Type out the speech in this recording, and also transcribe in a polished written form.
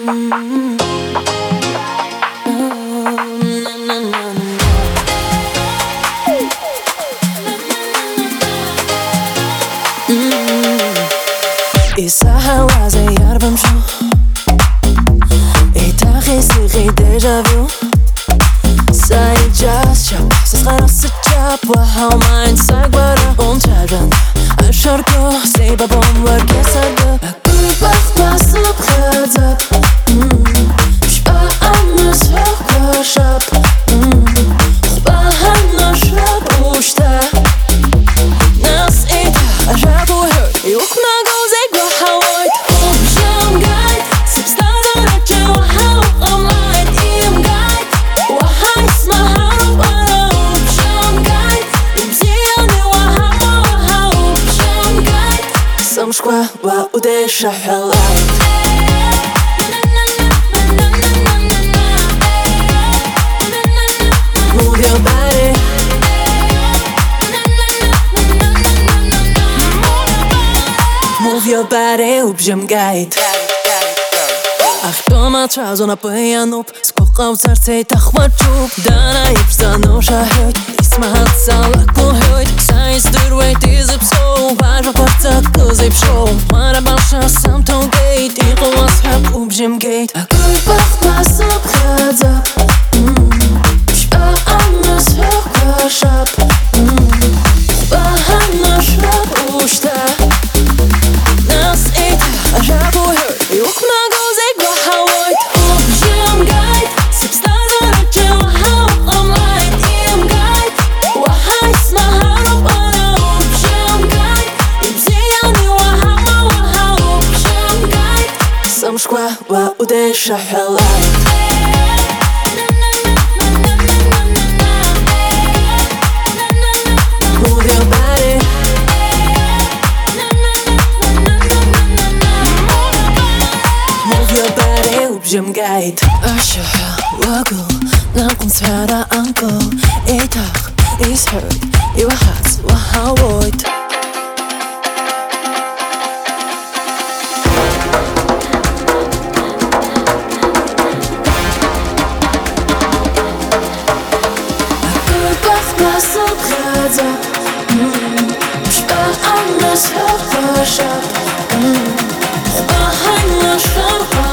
Isahawa ze yarbam shu Itachi sighi deja vu Sai just chap Sasqara chap Wahau mein sagbara Untadran Asharko Seba bombar kesardı Akubach basıp khadzab Shba amas hoqashab Khba hanna shab ushta Nas ita Rabu hurt Yukna gozeg wahawait Ubjam gait Sibstada raja wahau Amait im gait Wahai smaharab Ara ubjam gait Ibziyani wahau Ubjam gait Samshkwa wa udesha halait Move your body Move your body, ubjam gait Ach дома чазу напоян об Скоқав царцей тахма чуб Дана ипста ноша хёйт Исмахат салак мухёйт Сайс дурвейт изып соу Важва парца кызып шоу Мара баша сам тон гейт Иқу асхаб убжим гейт Акуй бахмасып хадзап Шба амас хёкашап Баханна шраб ушта Nas ita Rabu hört Yukna gozeg wahawait Ubjam gait Sibstada raja wahau Amait im gait Wahai smaharab Ara ubjam gait Ibziyani wahau Ubjam gait Samshkwa wa udesha halait Move your body Move your body, ubjam gait Ashaha, wagu Namkum svara anko Itach, is hurt Iwa hats, wahawoit Akubach basub khadzab Shba amas hoqashab Khba hanna sharqa